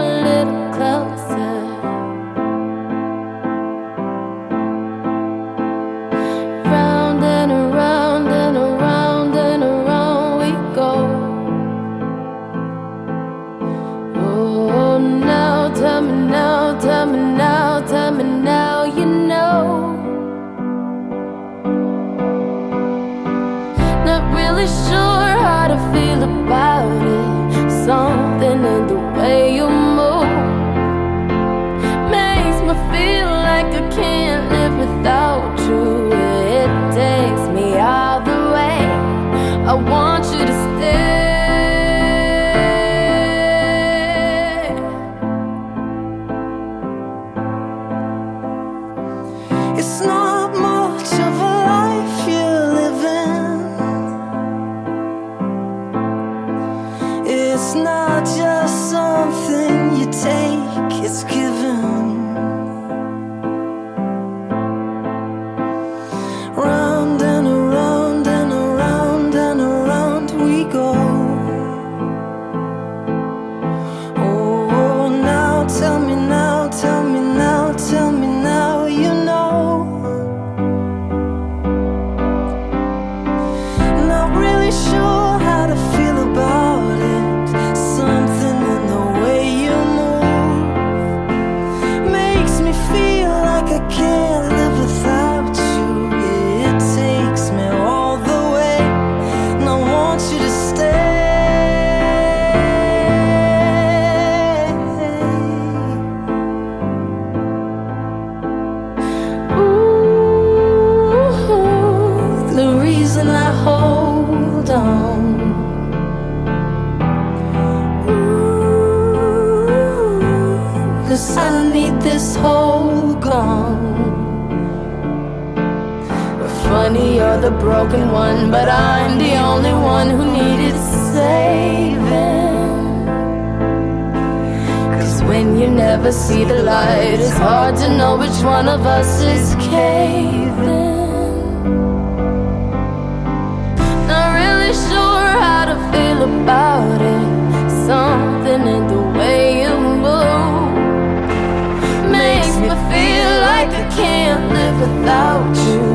a little closer. Round and around and around and around we go. Oh, now tell me now, tell me now, tell me now, you know. Not really sure how to feel about it. Something in the way you move makes me feel like I can't live without you. It takes me all the way. I want you to stay. It's not much of a life you're living. It's not just something you take, it's given. Round and around and around and around we go. Oh, now tell me now, tell me now, tell me now, you know. Not really sure how to feel about it. Something in the way you move makes me feel like I can't live without you. It takes me all the way, and I want you to stay. Ooh, the reason I hold on. Ooh, 'cause I need this whole gone. Funny, you're the broken one, but I'm the only one who needed saving. 'Cause when you never see the light, it's hard to know which one of us is caving. Not really sure how to feel about it. Something in the way you move makes me feel like I can't live without you.